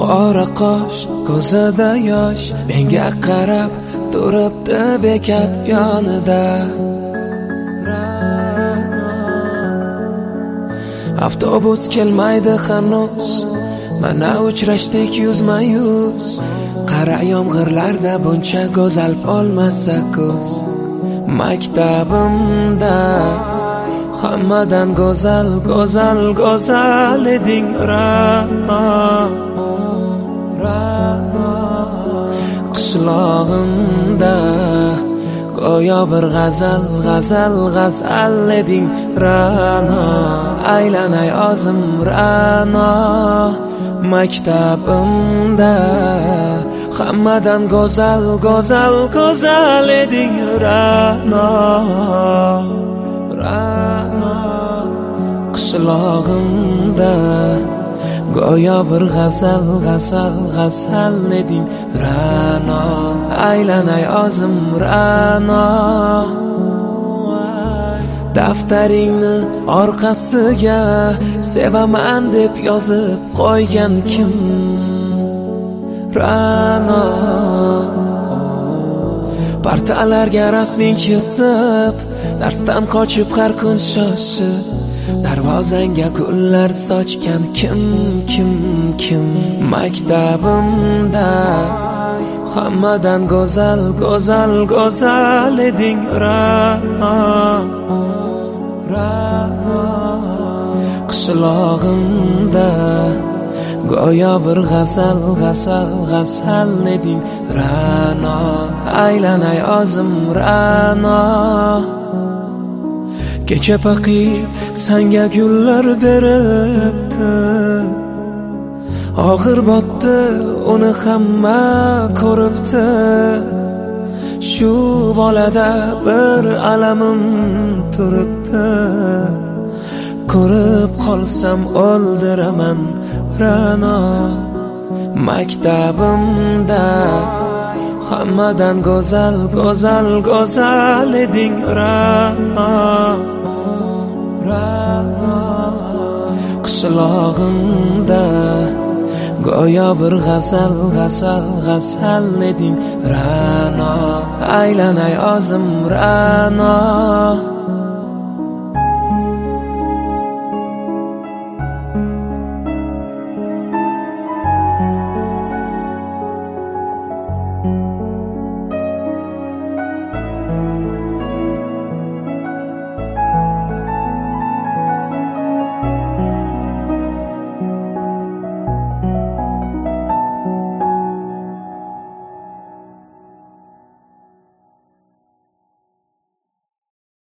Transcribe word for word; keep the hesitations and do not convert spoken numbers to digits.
qora qosh, ko'zida yosh, menga qarab turibdi bekat yonida. Avtobus kelmaydi hanuz, mana uchrashdik yuzma yuz. Qara yomg'irlarda buncha go'zal bo'lmasa ko'z. Maktabimda hammadan go'zal, go'zal, go'zal eding Ra'no, Ra'no. Qishlog'imda go'yo bir g'azal, g'azal, g'azal eding Ra'no. Aylanay o'zim Ra'no. Maktabimda hammadan go'zal, go'zal, go'zal eding Ra'no, Ra'no. Qishlog'imda go'yo bir g'azal, g'azal, g'azal eding Ra'no. Aylanay o'zim Ra'no. Daftaringni orqasiga sevaman deb yozib qo'ygan kim? Ra'no. Partalarga rasming chizib, darsdan qochib har kun shoshib, darvozangga gullar sochgan kim, kim, kim? Maktabimda hammadan go'zal, go'zal, go'zal eding Ra'no, Ra'no. Qishlog'imda go'yo bir g'azal, g'azal, g'azal eding Ra'no. Aylanay o'zim Ra'no. Kecha paqir sanga gullar beribdi, og'ir botdi uni hamma ko'ribdi. Shu bolada bir alamim turibdi, ko'rib qolsam o'ldiraman Ra'no. Maktabimda hammadan go'zal, go'zal, go'zal eding Ra'no, Ra'no. Qishlog'imda go'yo bir g'azal, g'azal, g'azal eding Ra'no. Aylanay o'zim Ra'no.